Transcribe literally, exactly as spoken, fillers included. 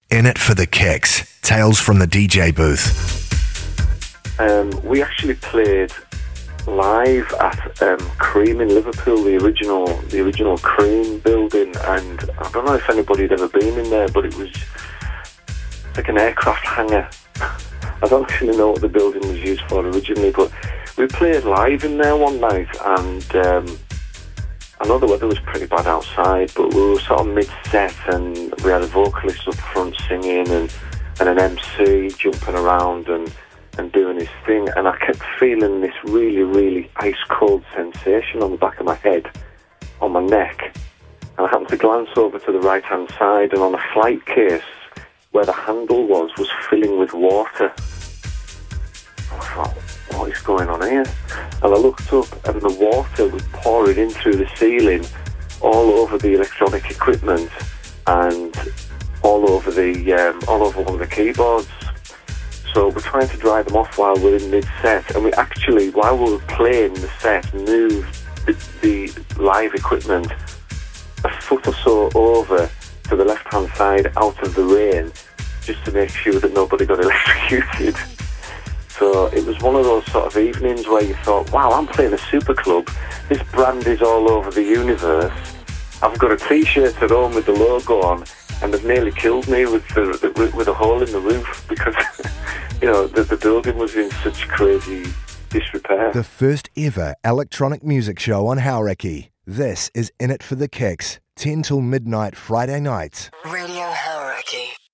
In It for the Kicks. Tales from the D J booth. Um, we actually played live at um, Cream in Liverpool, the original the original Cream building, and I don't know if anybody had ever been in there, but it was like an aircraft hangar. I don't actually know what the building was used for originally, but we played live in there one night, and um, I know the weather was pretty bad outside, but we were sort of mid-set, and we had a vocalist up front singing, and, and an M C jumping around and, and doing his thing, and I kept feeling this really, really ice-cold sensation on the back of my head, on my neck, and I happened to glance over to the right-hand side, and on a flight case, where the handle was, was filling with water. I thought, what is going on here? And I looked up, and the water was pouring in through the ceiling, all over the electronic equipment, and all over the um, all over one of the keyboards. So we're trying to dry them off while we're in mid-set, and we actually, while we were playing the set, moved the, the live equipment a foot or so over to the left-hand side out of the rain, just to make sure that nobody got electrocuted. So it was one of those sort of evenings where you thought, wow, I'm playing a super club, this brand is all over the universe, I've got a t-shirt at home with the logo on, and they've nearly killed me with the, the with a hole in the roof because you know the, the building was in such crazy disrepair. The first ever electronic music show on Hauraki. This is In It for the Kicks, ten till midnight Friday nights. Radio House.